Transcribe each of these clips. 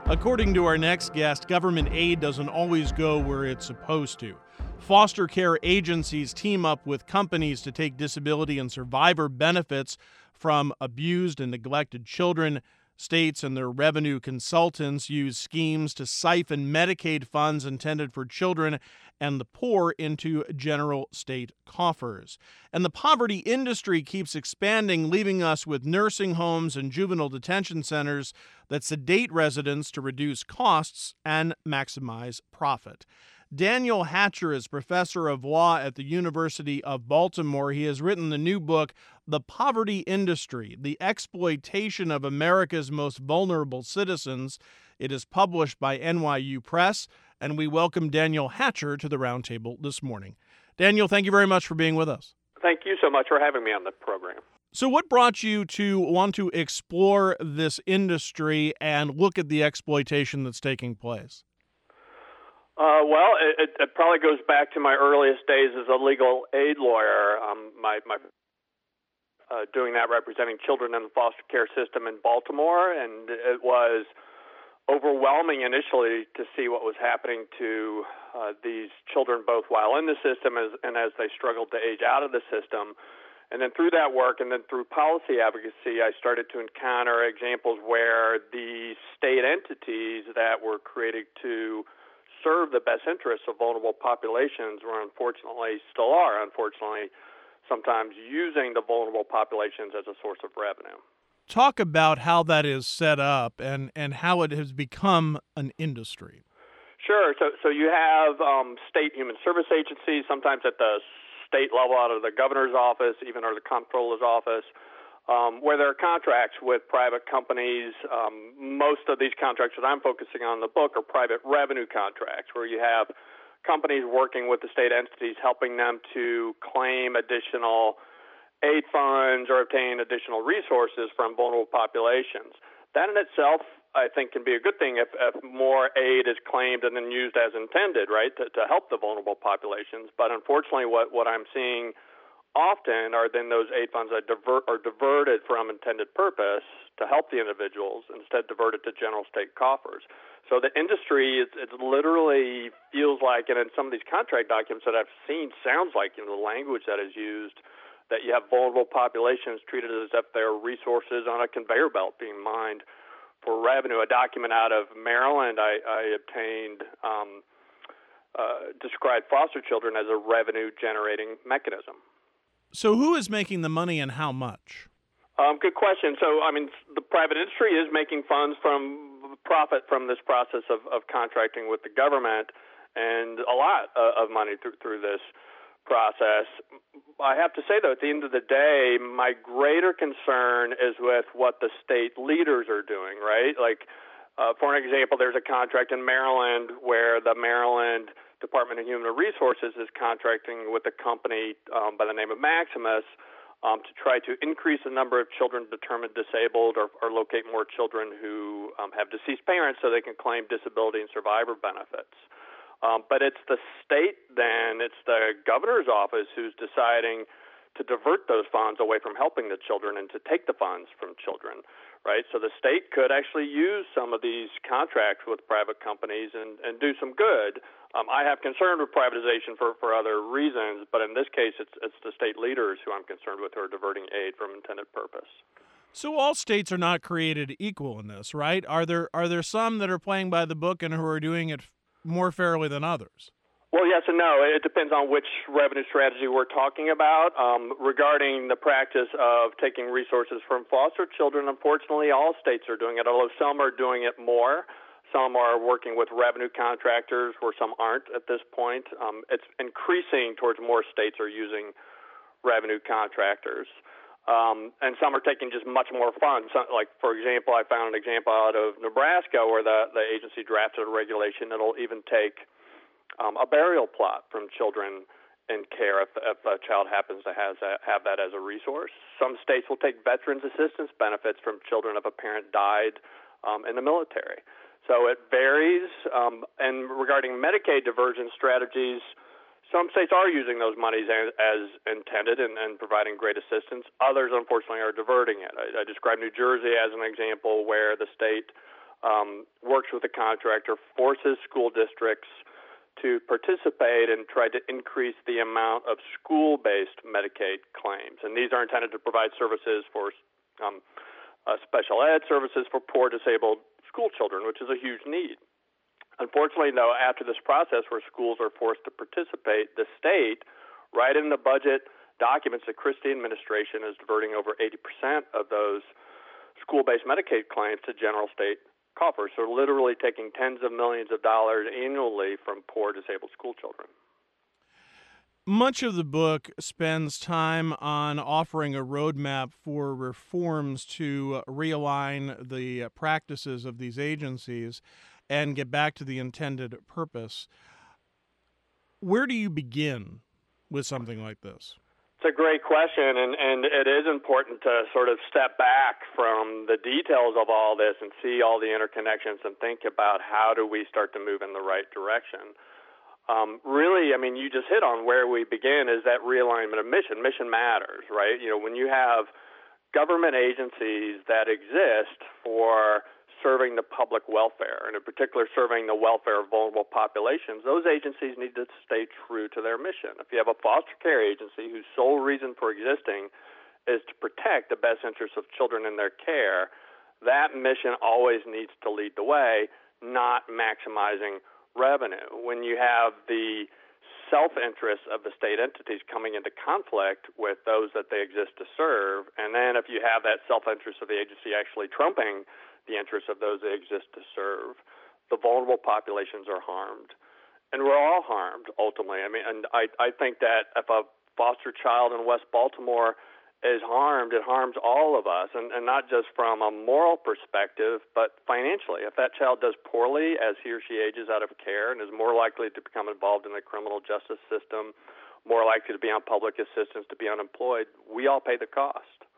According to our next guest, government aid doesn't always go where it's supposed to. Foster care agencies team up with companies to take disability and survivor benefits from abused and neglected children. States and their revenue consultants use schemes to siphon Medicaid funds intended for children and the poor into general state coffers. And the poverty industry keeps expanding, leaving us with nursing homes and juvenile detention centers that sedate residents to reduce costs and maximize profit. Daniel Hatcher is professor of law at the University of Baltimore. He has written the new book, The Poverty Industry, The Exploitation of America's Most Vulnerable Citizens. It is published by NYU Press, and we welcome Daniel Hatcher to the roundtable this morning. Daniel, thank you very much for being with us. Thank you so much for having me on the program. So what brought you to want to explore this industry and look at the exploitation that's taking place? It probably goes back to my earliest days as a legal aid lawyer. Doing that, representing children in the foster care system in Baltimore, and it was overwhelming initially to see what was happening to these children, both while in the system and as they struggled to age out of the system. And then through that work and then through policy advocacy, I started to encounter examples where the state entities that were created to serve the best interests of vulnerable populations were still are, sometimes using the vulnerable populations as a source of revenue. Talk about how that is set up and how it has become an industry. Sure. So you have state human service agencies, sometimes at the state level out of the governor's office, even or the comptroller's office, where there are contracts with private companies. Most of these contracts that I'm focusing on in the book are private revenue contracts, where you have companies working with the state entities, helping them to claim additional aid funds or obtain additional resources from vulnerable populations. That in itself, I think, can be a good thing if more aid is claimed and then used as intended, right, to help the vulnerable populations. But unfortunately, what I'm seeing often are then those aid funds that are diverted from intended purpose to help the individuals, instead diverted to general state coffers. So the industry, it literally feels like, and in some of these contract documents that I've seen, sounds like, the language that is used, that you have vulnerable populations treated as if they're resources on a conveyor belt being mined for revenue. A document out of Maryland I obtained described foster children as a revenue-generating mechanism. So who is making the money and how much? Good question. So, the private industry is making profit from this process of contracting with the government, and a lot of money through this process. I have to say, though, at the end of the day, my greater concern is with what the state leaders are doing, right? Like, for an example, there's a contract in Maryland where the Maryland Department of Human Resources is contracting with a company by the name of Maximus to try to increase the number of children determined disabled or locate more children who have deceased parents so they can claim disability and survivor benefits. But it's the state then, it's the governor's office who's deciding to divert those funds away from helping the children and to take the funds from children, right? So the state could actually use some of these contracts with private companies and do some good. I have concern with privatization for other reasons, but in this case, it's the state leaders who I'm concerned with who are diverting aid from intended purpose. So all states are not created equal in this, right? Are there some that are playing by the book and who are doing it more fairly than others? Well, yes and no. It depends on which revenue strategy we're talking about. Regarding the practice of taking resources from foster children, unfortunately, all states are doing it, although some are doing it more. Some are working with revenue contractors where some aren't at this point. It's increasing towards more states are using revenue contractors. And some are taking just much more funds. Like, for example, I found an example out of Nebraska where the agency drafted a regulation that'll even take a burial plot from children in care if a child happens to have that as a resource. Some states will take veterans assistance benefits from children if a parent died in the military. So it varies. And regarding Medicaid diversion strategies, some states are using those monies as intended and providing great assistance. Others, unfortunately, are diverting it. I described New Jersey as an example where the state works with the contractor, forces school districts to participate and try to increase the amount of school-based Medicaid claims. And these are intended to provide services for special ed services for poor disabled school children, which is a huge need. Unfortunately, though, after this process where schools are forced to participate, the state, right in the budget documents, the Christie administration is diverting over 80% of those school-based Medicaid claims to general state coffers. So literally taking tens of millions of dollars annually from poor disabled school children. Much of the book spends time on offering a roadmap for reforms to realign the practices of these agencies and get back to the intended purpose. Where do you begin with something like this? It's a great question, and it is important to sort of step back from the details of all this and see all the interconnections and think about how do we start to move in the right direction. Really, I mean, you just hit on where we begin is that realignment of mission. Mission matters, right? You know, when you have government agencies that exist for serving the public welfare, and in particular serving the welfare of vulnerable populations, those agencies need to stay true to their mission. If you have a foster care agency whose sole reason for existing is to protect the best interests of children in their care, that mission always needs to lead the way, not maximizing revenue. When you have the self-interest of the state entities coming into conflict with those that they exist to serve, and then if you have that self-interest of the agency actually trumping the interests of those they exist to serve, the vulnerable populations are harmed. And we're all harmed, ultimately. I mean, and I think that if a foster child in West Baltimore is harmed, it harms all of us, and not just from a moral perspective, but financially. If that child does poorly as he or she ages out of care and is more likely to become involved in the criminal justice system, more likely to be on public assistance, to be unemployed, we all pay the cost.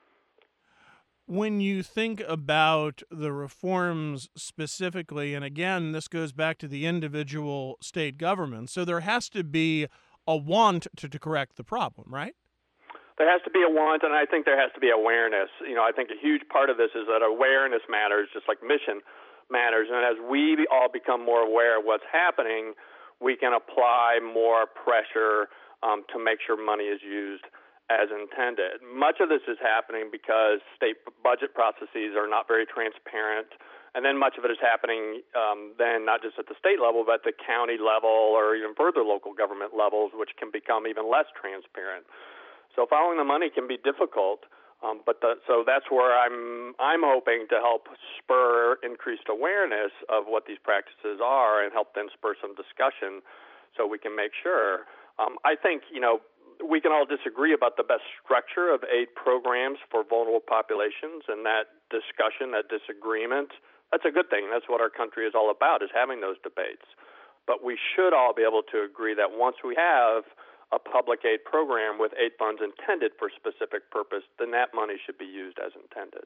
When you think about the reforms specifically, and again, this goes back to the individual state government, so there has to be a want to correct the problem, right? There has to be a want, and I think there has to be awareness. You know, I think a huge part of this is that awareness matters, just like mission matters. And as we all become more aware of what's happening, we can apply more pressure to make sure money is used as intended. Much of this is happening because state budget processes are not very transparent, and then much of it is happening then not just at the state level, but at the county level or even further local government levels, which can become even less transparent. So following the money can be difficult, so that's where I'm hoping to help spur increased awareness of what these practices are and help then spur some discussion so we can make sure. I think, you know, we can all disagree about the best structure of aid programs for vulnerable populations, and that discussion, that disagreement, that's a good thing. That's what our country is all about, is having those debates. But we should all be able to agree that once we have a public aid program with aid funds intended for a specific purpose, then that money should be used as intended.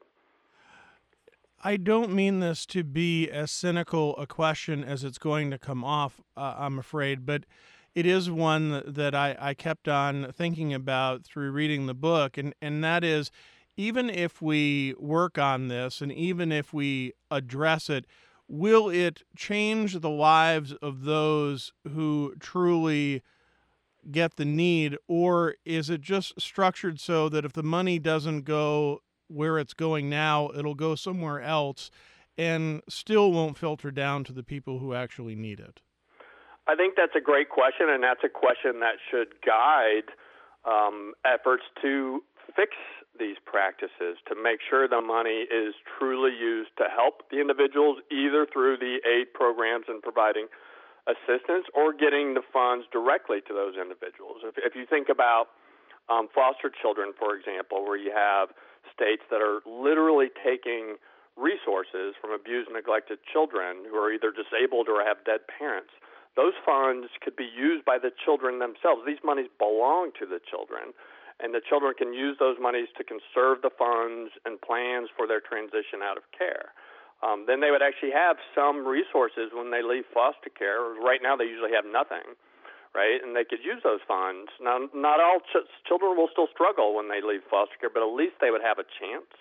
I don't mean this to be as cynical a question as it's going to come off, I'm afraid, but it is one that I kept on thinking about through reading the book, and that is, even if we work on this and even if we address it, will it change the lives of those who truly get the need, or is it just structured so that if the money doesn't go where it's going now, it'll go somewhere else and still won't filter down to the people who actually need it? I think that's a great question, and that's a question that should guide efforts to fix these practices, to make sure the money is truly used to help the individuals, either through the aid programs and providing assistance or getting the funds directly to those individuals. If you think about foster children, for example, where you have states that are literally taking resources from abused and neglected children who are either disabled or have dead parents, those funds could be used by the children themselves. These monies belong to the children, and the children can use those monies to conserve the funds and plans for their transition out of care. Then they would actually have some resources when they leave foster care. Right now they usually have nothing, right? And they could use those funds. Now, not all children will still struggle when they leave foster care, but at least they would have a chance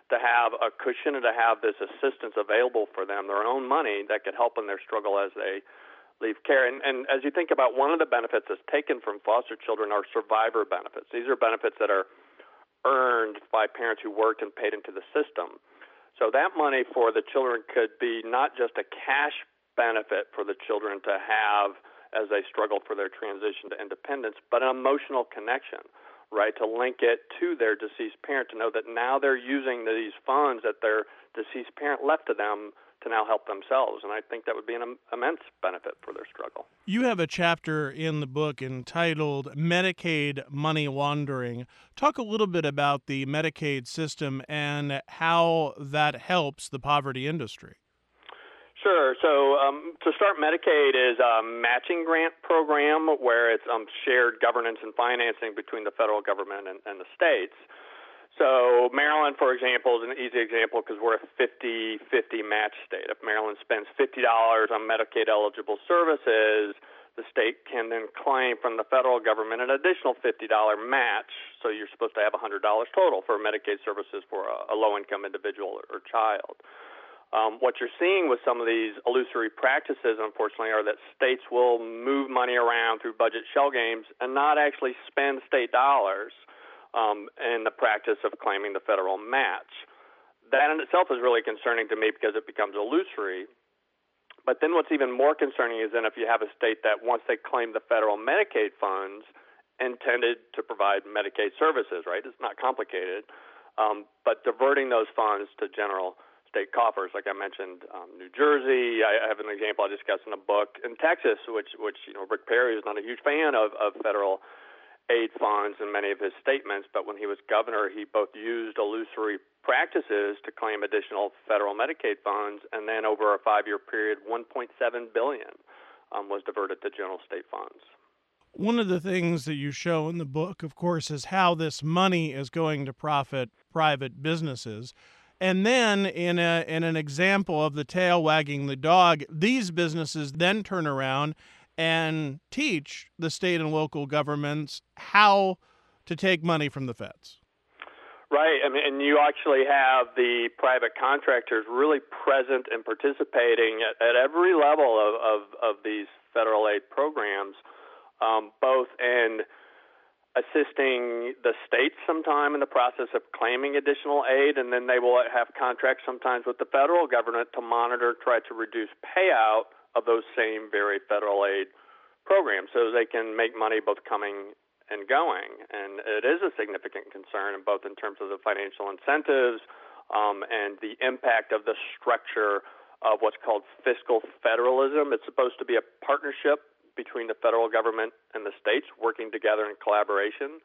to have a cushion and to have this assistance available for them, their own money that could help in their struggle as they leave care. And as you think about, one of the benefits that's taken from foster children are survivor benefits. These are benefits that are earned by parents who worked and paid into the system. So that money for the children could be not just a cash benefit for the children to have as they struggle for their transition to independence, but an emotional connection, right, to link it to their deceased parent, to know that now they're using these funds that their deceased parent left to them to now help themselves. And I think that would be an immense benefit for their struggle. You have a chapter in the book entitled Medicaid Money Laundering. Talk a little bit about the Medicaid system and how that helps the poverty industry. Sure. So to start, Medicaid is a matching grant program where it's shared governance and financing between the federal government and the states. So Maryland, for example, is an easy example because we're a 50-50 match state. If Maryland spends $50 on Medicaid-eligible services, the state can then claim from the federal government an additional $50 match. So you're supposed to have $100 total for Medicaid services for a low-income individual or child. What you're seeing with some of these illusory practices, unfortunately, are that states will move money around through budget shell games and not actually spend state dollars in the practice of claiming the federal match. That in itself is really concerning to me because it becomes illusory. But then what's even more concerning is then if you have a state that once they claim the federal Medicaid funds intended to provide Medicaid services, right? It's not complicated, but diverting those funds to general state coffers, like I mentioned, New Jersey. I have an example I discussed in a book in Texas, which Rick Perry is not a huge fan of federal aid funds in many of his statements, but when he was governor, he both used illusory practices to claim additional federal Medicaid funds, and then over a 5-year period, $1.7 billion was diverted to general state funds. One of the things that you show in the book, of course, is how this money is going to profit private businesses. And then in an example of the tail wagging the dog, these businesses then turn around and teach the state and local governments how to take money from the feds. Right. I mean, and you actually have the private contractors really present and participating at every level of these federal aid programs, both in assisting the states sometime in the process of claiming additional aid, and then they will have contracts sometimes with the federal government to monitor, try to reduce payout of those same very federal aid programs so they can make money both coming and going. And it is a significant concern, both in terms of the financial incentives and the impact of the structure of what's called fiscal federalism. It's supposed to be a partnership between the federal government and the states working together in collaboration.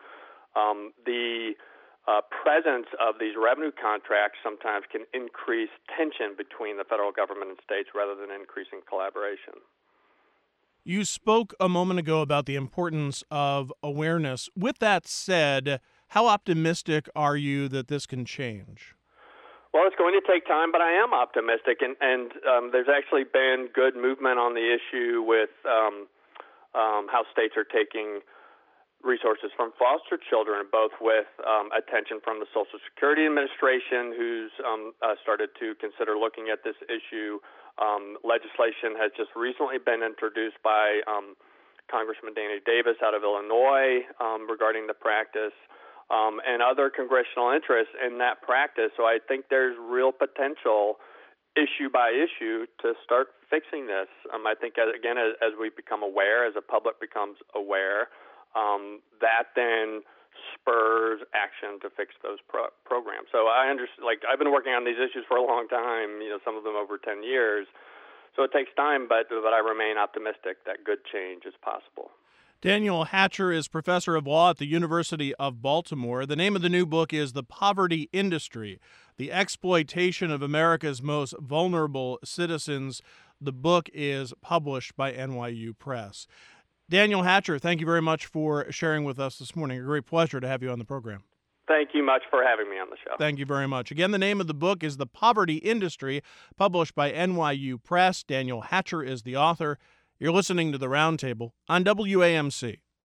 The presence of these revenue contracts sometimes can increase tension between the federal government and states rather than increasing collaboration. You spoke a moment ago about the importance of awareness. With that said, how optimistic are you that this can change? Well, it's going to take time, but I am optimistic, and there's actually been good movement on the issue with how states are taking resources from foster children, both with attention from the Social Security Administration, who's started to consider looking at this issue. Legislation has just recently been introduced by Congressman Danny Davis out of Illinois regarding the practice, and other congressional interests in that practice. So I think there's real potential issue by issue to start fixing this. I think, again, as we become aware, as the public becomes aware, that then spurs action to fix those programs. So I understand. I've been working on these issues for a long time. Some of them over 10 years. So it takes time, but I remain optimistic that good change is possible. Daniel Hatcher is professor of law at the University of Baltimore. The name of the new book is The Poverty Industry: The Exploitation of America's Most Vulnerable Citizens. The book is published by NYU Press. Daniel Hatcher, thank you very much for sharing with us this morning. A great pleasure to have you on the program. Thank you much for having me on the show. Thank you very much. Again, the name of the book is The Poverty Industry, published by NYU Press. Daniel Hatcher is the author. You're listening to The Roundtable on WAMC.